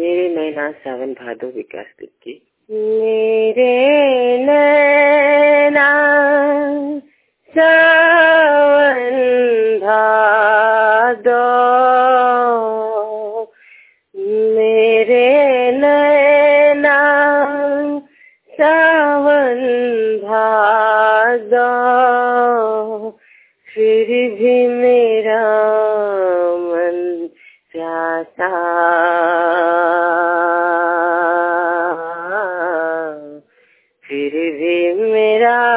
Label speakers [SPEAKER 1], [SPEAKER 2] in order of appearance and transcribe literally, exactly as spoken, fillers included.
[SPEAKER 1] मेरे नैना सावन भादो विकास की। मेरे नैना सावन भादो, मेरे नैना सावन भादो, फिर भी मेरा मन प्यासा, फिर भी मेरा